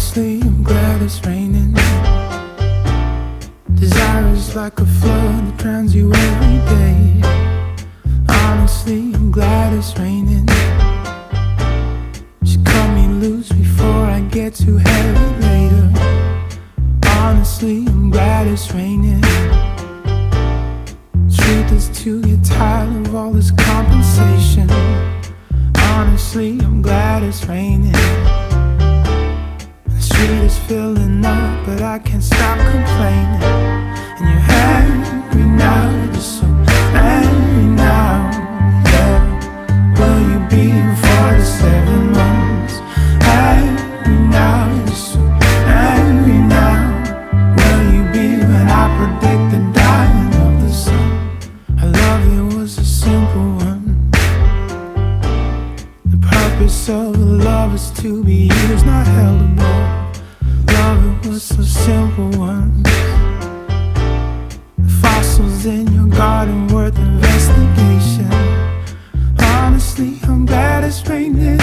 Honestly, I'm glad it's raining. Desire is like a flood that drowns you every day. Honestly, I'm glad it's raining. Just cut me loose before I get too heavy later. Honestly, I'm glad it's raining. Truth is to get tired of all this compensation. Honestly, I'm glad it's raining. The street is filling up, but I can't stop complaining. And you're angry now, you're just so angry now. Yeah, will you be here for the 7 months? Angry now, you're just so angry now. Will you be when I predict the dying of the sun? I love you was a simple one. The purpose of love is to be used, not held above. Love, it was so simple once. The fossils in your garden worth investigation. Honestly, I'm glad it's raining.